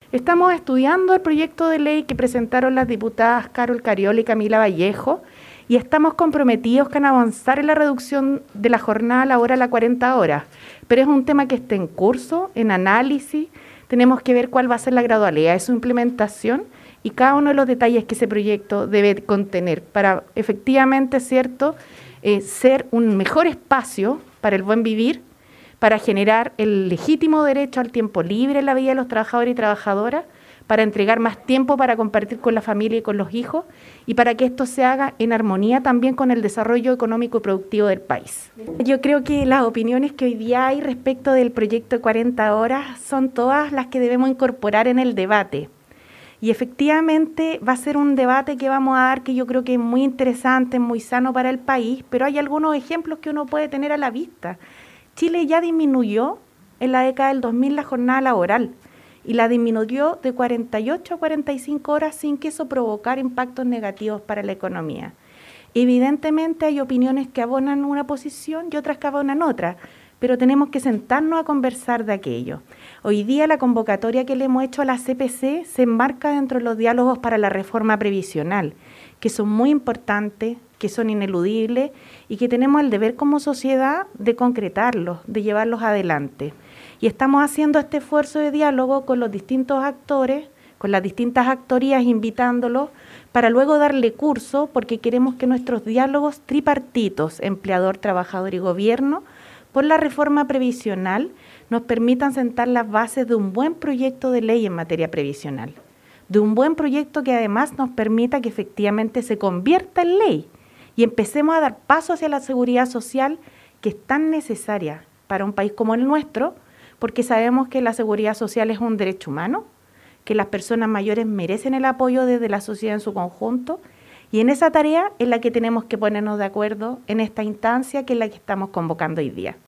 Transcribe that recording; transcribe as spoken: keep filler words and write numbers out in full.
Estamos estudiando el proyecto de ley que presentaron las diputadas Carol Cariola y Camila Vallejo y estamos comprometidos con avanzar en la reducción de la jornada laboral a cuarenta horas, pero es un tema que está en curso, en análisis, tenemos que ver cuál va a ser la gradualidad de su implementación y cada uno de los detalles que ese proyecto debe contener para efectivamente, cierto, eh, ser un mejor espacio para el buen vivir, para generar el legítimo derecho al tiempo libre en la vida de los trabajadores y trabajadoras, para entregar más tiempo para compartir con la familia y con los hijos, y para que esto se haga en armonía también con el desarrollo económico y productivo del país. Yo creo que las opiniones que hoy día hay respecto del proyecto de cuarenta horas son todas las que debemos incorporar en el debate. Y efectivamente va a ser un debate que vamos a dar que yo creo que es muy interesante, muy sano para el país, pero hay algunos ejemplos que uno puede tener a la vista. Chile ya disminuyó en la década del dos mil la jornada laboral y la disminuyó de cuarenta y ocho a cuarenta y cinco horas sin que eso provocara impactos negativos para la economía. Evidentemente hay opiniones que abonan una posición y otras que abonan otra, pero tenemos que sentarnos a conversar de aquello. Hoy día la convocatoria que le hemos hecho a la C P C se enmarca dentro de los diálogos para la reforma previsional, que son muy importantes, que son ineludibles y que tenemos el deber como sociedad de concretarlos, de llevarlos adelante. Y estamos haciendo este esfuerzo de diálogo con los distintos actores, con las distintas actorías, invitándolos para luego darle curso, porque queremos que nuestros diálogos tripartitos, empleador, trabajador y gobierno, por la reforma previsional, nos permitan sentar las bases de un buen proyecto de ley en materia previsional, de un buen proyecto que además nos permita que efectivamente se convierta en ley y empecemos a dar paso hacia la seguridad social que es tan necesaria para un país como el nuestro, porque sabemos que la seguridad social es un derecho humano, que las personas mayores merecen el apoyo desde la sociedad en su conjunto, y en esa tarea es la que tenemos que ponernos de acuerdo en esta instancia que es la que estamos convocando hoy día.